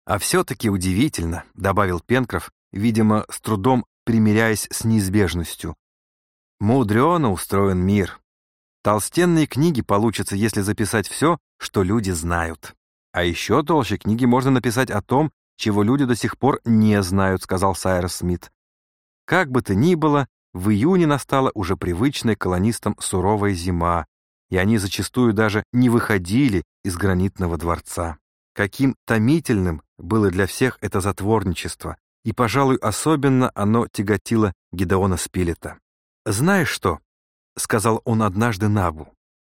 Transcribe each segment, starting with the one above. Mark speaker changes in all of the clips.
Speaker 1: «А все-таки удивительно», — добавил Пенкроф, видимо, с трудом примиряясь с неизбежностью. «Мудрено устроен мир. Толстенные книги получатся, если записать все, что люди знают. А еще толще книги можно написать о том, чего люди до сих пор не знают», — сказал Сайрус Смит. Как бы то ни было, в июне настала уже привычная колонистам суровая зима, и они зачастую даже не выходили из гранитного дворца. Каким томительным было для всех это затворничество, и, пожалуй, особенно оно тяготило Гедеона Спилета. «Знаешь что?» — сказал он однажды Набу.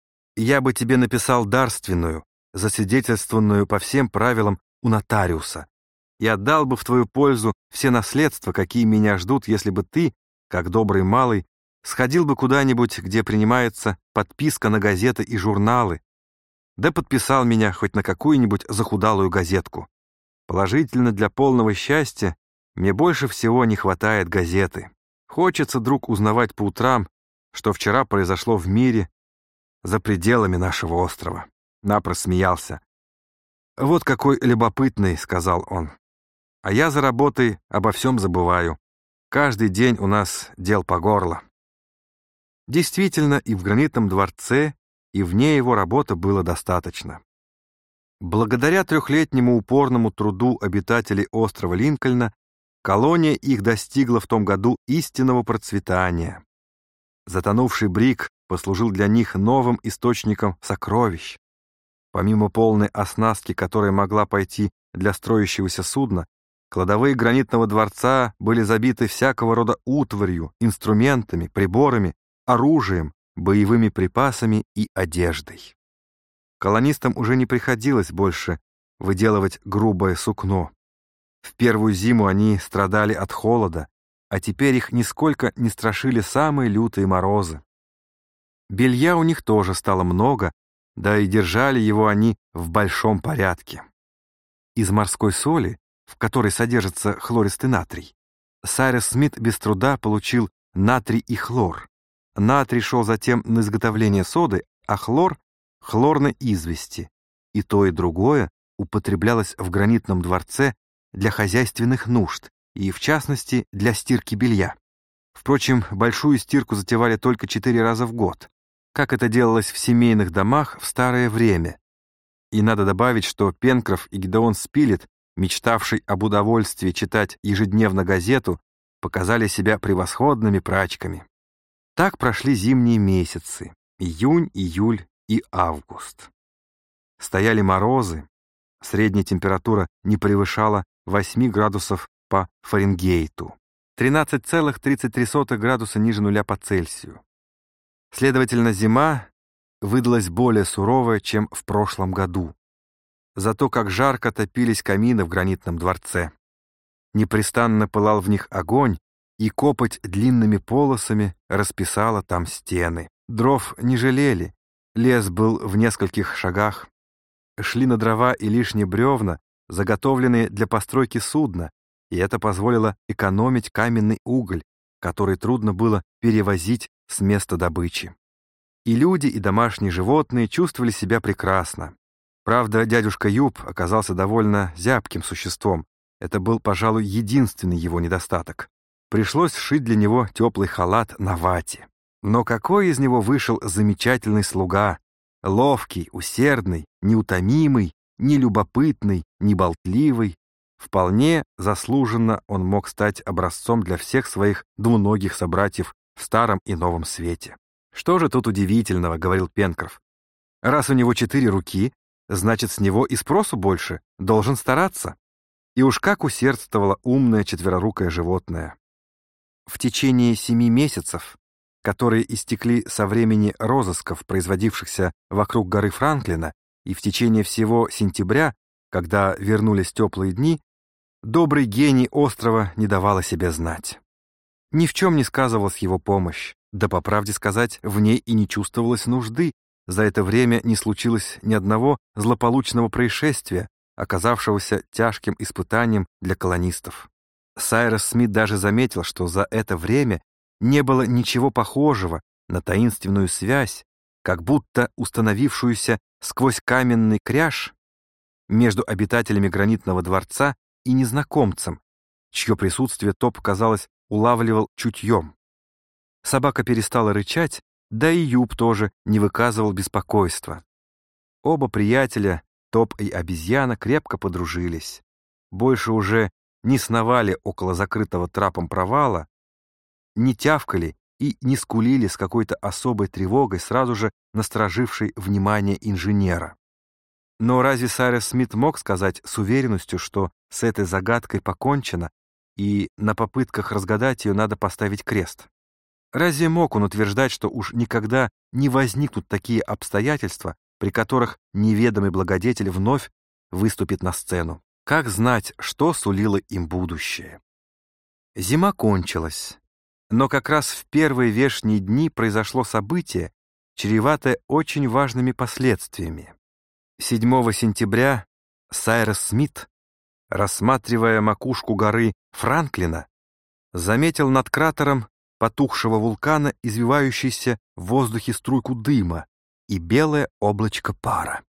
Speaker 1: «Я бы тебе написал дарственную, засвидетельствованную по всем правилам у нотариуса, и отдал бы в твою пользу все наследства, какие меня ждут, если бы ты, как добрый малый, сходил бы куда-нибудь, где принимается подписка на газеты и журналы, да подписал меня хоть на какую-нибудь захудалую газетку. Положительно, для полного счастья мне больше всего не хватает газеты. Хочется, друг, узнавать по утрам, что вчера произошло в мире за пределами нашего острова». Напр смеялся. «Вот какой любопытный», — сказал он. «А я за работой обо всем забываю. Каждый день у нас дел по горло». Действительно, и в гранитном дворце, и вне его работы было достаточно. Благодаря трехлетнему упорному труду обитателей острова Линкольна колония их достигла в том году истинного процветания. Затонувший Брик послужил для них новым источником сокровищ. Помимо полной оснастки, которая могла пойти для строящегося судна, кладовые гранитного дворца были забиты всякого рода утварью, инструментами, приборами, оружием, боевыми припасами и одеждой. Колонистам уже не приходилось больше выделывать грубое сукно. В первую зиму они страдали от холода, а теперь их нисколько не страшили самые лютые морозы. Белья у них тоже стало много, да и держали его они в большом порядке. Из морской соли, в которой содержится хлористый натрий, Сайрус Смит без труда получил натрий и хлор. Натрий шел затем на изготовление соды, а хлор — хлорной извести. И то, и другое употреблялось в гранитном дворце для хозяйственных нужд и, в частности, для стирки белья. Впрочем, большую стирку затевали только 4 раза в год, как это делалось в семейных домах в старое время. И надо добавить, что Пенкроф и Гедеон Спилет, мечтавший об удовольствии читать ежедневно газету, показали себя превосходными прачками. Так прошли зимние месяцы — июнь, июль и август. Стояли морозы, средняя температура не превышала 8 градусов по Фаренгейту, 13,33 градуса ниже нуля по Цельсию. Следовательно, зима выдалась более суровая, чем в прошлом году. Зато как жарко топились камины в гранитном дворце. Непрестанно пылал в них огонь, и копоть длинными полосами расписала там стены. Дров не жалели, лес был в нескольких шагах. Шли на дрова и лишние бревна, заготовленные для постройки судна, и это позволило экономить каменный уголь, который трудно было перевозить с места добычи. И люди, и домашние животные чувствовали себя прекрасно. Правда, дядюшка Юп оказался довольно зябким существом. Это был, пожалуй, единственный его недостаток. Пришлось сшить для него теплый халат на вате. Но какой из него вышел замечательный слуга! Ловкий, усердный, неутомимый, нелюбопытный, неболтливый. Вполне заслуженно он мог стать образцом для всех своих двуногих собратьев в Старом и Новом Свете. «Что же тут удивительного?» — говорил Пенкроф. «Раз у него 4 руки, значит, с него и спросу больше, должен стараться». И уж как усердствовало умное четверорукое животное. В течение 7 месяцев, которые истекли со времени розысков, производившихся вокруг горы Франклина, и в течение всего сентября, когда вернулись теплые дни, добрый гений острова не давал о себе знать. Ни в чем не сказывалась его помощь, да, по правде сказать, в ней и не чувствовалось нужды. За это время не случилось ни одного злополучного происшествия, оказавшегося тяжким испытанием для колонистов. Сайрус Смит даже заметил, что за это время не было ничего похожего на таинственную связь, как будто установившуюся сквозь каменный кряж между обитателями гранитного дворца и незнакомцем, чье присутствие Топ, казалось, улавливал чутьем. Собака перестала рычать, да и Юб тоже не выказывал беспокойства. Оба приятеля, Топ и обезьяна, крепко подружились. Больше уже не сновали около закрытого трапом провала, не тявкали и не скулили с какой-то особой тревогой, сразу же насторожившей внимание инженера. Но разве Сайрус Смит мог сказать с уверенностью, что с этой загадкой покончено, и на попытках разгадать ее надо поставить крест? Разве мог он утверждать, что уж никогда не возникнут такие обстоятельства, при которых неведомый благодетель вновь выступит на сцену? Как знать, что сулило им будущее? Зима кончилась, но как раз в первые вешние дни произошло событие, чреватое очень важными последствиями. 7 сентября Сайрус Смит, рассматривая макушку горы Франклина, заметил над кратером потухшего вулкана извивающийся в воздухе струйку дыма и белое облачко пара.